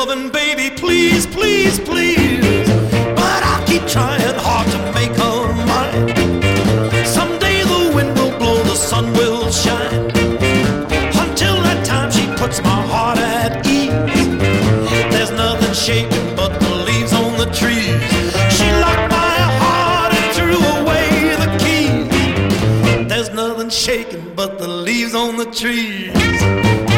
loving, baby, please, please, please. But I'll keep trying hard to make her mine. Someday the wind will blow, the sun will shine. Until that time she puts my heart at ease. There's nothing shaking but the leaves on the trees. She locked my heart and threw away the key. There's nothing shaking but the leaves on the trees.